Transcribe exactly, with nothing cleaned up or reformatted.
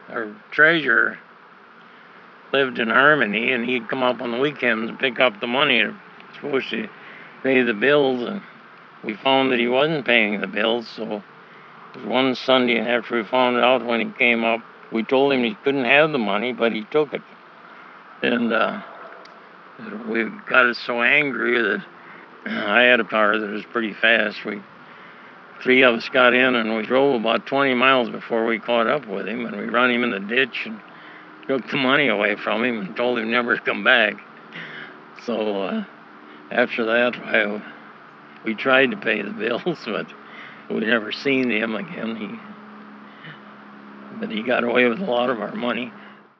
our treasurer lived in Harmony, and he'd come up on the weekends and pick up the money supposed to pay the bills, and we found that he wasn't paying the bills. So one Sunday after we found out, when he came up, we told him he couldn't have the money, but he took it. And uh, we got us so angry that I had a car that was pretty fast. We three of us got in, and we drove about twenty miles before we caught up with him, and we run him in the ditch and took the money away from him and told him never to come back. So uh, after that, I, we tried to pay the bills, but we never seen him again. He, but he got away with a lot of our money.